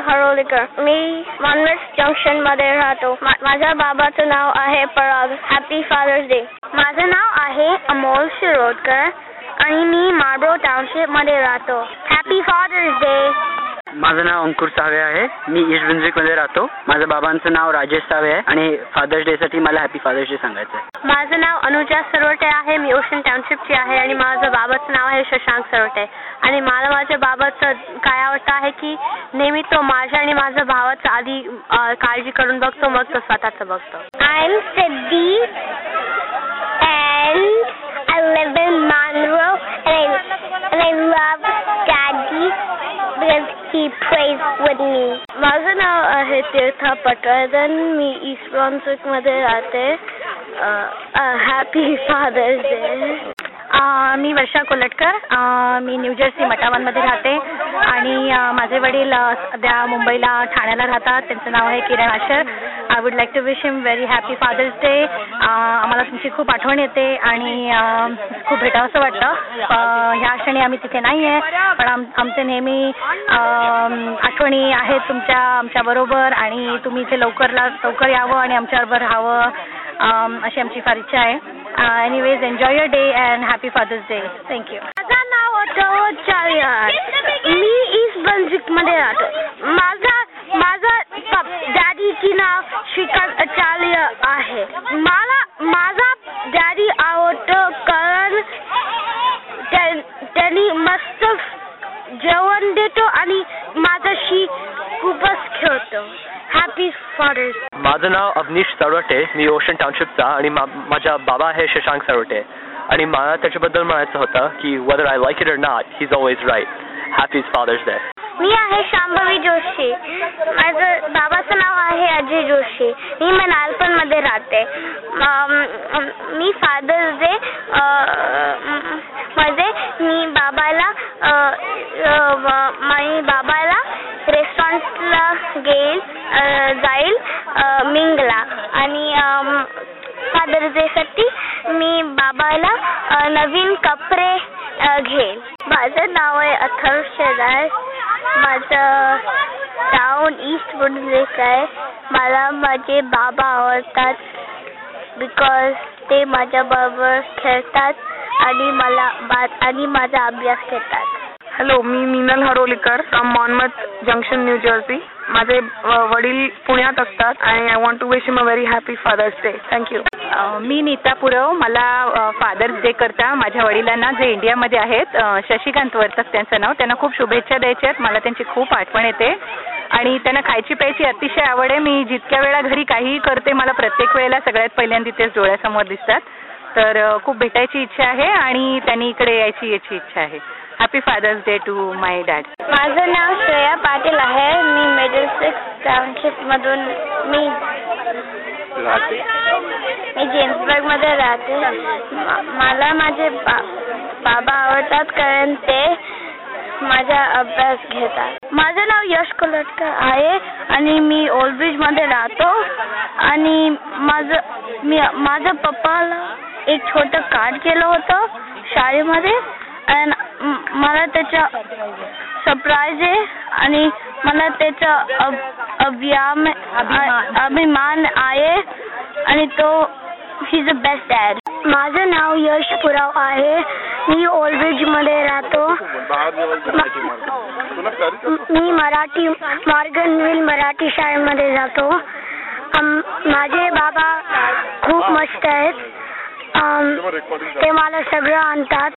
हरोलीकर. मी मानवेस junction मध्ये राहतो. माझ्या बाबाचं नाव आहे पराग. Happy father's day. माझं नाव आहे अमोल शिरोडकर आणि मी मार्बरो टाउनशिप मध्ये राहतो. Happy father's day. माझं नाव अंकुर सावे आहे. मी ईस्ट ब्रुन्सविक मध्ये राहतो. माझ्या बाबांचं नाव राजेश सावे आहे आणि फादर्स डे साठी मला हॅपी फादर्स डे सांगायचं आहे. माझं नाव अनुजा सरवटे आहे. मी ओशन टाउनशिपची आहे आणि माझं बाबाचं नाव आहे शशांक सरवटे आणि मला माझ्या बाबाचं काय आवडतं आहे की नेहमी तो माझ्या आणि माझ्या भावाचं आधी काळजी करून बघतो, मग तो स्वतःचं बघतो. I am Siddhi and I live in Monroe and I love Daddy because he prays with me. माझं नाव आहे तीर्था पटवर्धन. मी ईस्ट ब्रुन्सविक मध्ये राहते. Happy father's day. मी वर्षा कोलटकर. मी न्यू जर्सी मटावांमध्ये राहते आणि माझे वडील सध्या मुंबईला ठाण्याला राहतात. त्यांचं नाव आहे Kiran Ashar. I would like to wish him very happy father's day. आम्हाला तुमची खूप आठवण येते आणि खूप भेटावंसं वाटतं. ह्या क्षणी आम्ही तिथे नाही आहे, पण आमचे नेहमी आठवणी आहेत तुमच्या आमच्याबरोबर आणि तुम्ही इथे लवकर यावं आणि आमच्याबरोबर राहावं अशी आमची फार इच्छा आहे. Anyways enjoy your day and happy father's day. Thank you. माझं नाव अथर्व चार्यार. मी ईस्ट ब्रुन्सविक मध्ये राहतो. माझा डॅडीची नाव श्रीकांत आचार्य आहे. माझा डॅडी आवडतो कारण त्यांनी मस्त जेवण देतो आणि माझ्याशी खूपच खेळतो. Happy father's. माझं नाव अवनीश सरवटे. मी ओशन टाउनशिपचा आणि माझा बाबा आहे शशांक सरवटे आणि मला त्याच्याबद्दल म्हणायचं होतं की whether I like it or not, he's always right. Happy Father's Day. मी आहे शांभवी जोशी. माझं बाबाचं नाव आहे अजय जोशी. मी मनालपण मध्ये राहते. मी फादर्स डे मध्ये मी बाबाला रेस्टॉरंटला जाईल मिंगला आणि फादर्स डे साठी मी बाबाला नवीन कपडे घेईल. माझं नाव आहे अथर्व शेलार. माझं टाउन ईस्ट ब्रुन्सविक आहे. मला माझे बाबा आवडतात बिकॉज ते माझ्या बरोबर खेळतात आणि माझा अभ्यास घेतात. हॅलो, मी Meenal Harolikar from Monmouth Junction New Jersey. माझे वडील पुण्यात असतात आणि I want to wish him a very happy father's day. Thank you. मी नीता पुरव. मला फादर्स डे करता माझ्या वडिलांना जे इंडियामध्ये आहेत शशिकांत वर्तक त्यांचं नाव, त्यांना खूप शुभेच्छा द्यायच्या आहेत. मला त्यांची खूप आठवण येते आणि त्यांना खायची प्यायची अतिशय आवड आहे. मी जितक्या वेळा घरी काहीही करते मला प्रत्येक वेळेला सगळ्यात पहिल्यांदा तेच डोळ्यासमोर दिसतात. तर खूप भेटायची इच्छा आहे आणि त्यांनी इकडे याची इच्छा आहे. Happy father's day to my dad. माझं नाव श्रेया पाटील आहे. मी मिडलसेक्स टाउनशिप मधून मी जेम्सबर्ग मध्ये राहते. मला माझे बाबा आवडतात कारण ते माझा अभ्यास घेतात. माझं नाव यश कोलटकर आहे आणि मी ओल्डब्रिज मध्ये राहतो आणि माझ्या पप्पाला एक छोटं कार्ड केलं होतं शाळेमध्ये आणि मला त्याचा सरप्राईज आहे आणि मला त्याचा अभिमान आहे आणि तो he is the best dad. माझं नाव यश पुराव आहे. मी ओल्डब्रिज मध्ये राहतो. मी मॉर्गनविल मराठी शाळेमध्ये जातो. माझे बाबा खूप मस्त आहेत. ते मला सगळं आणतात.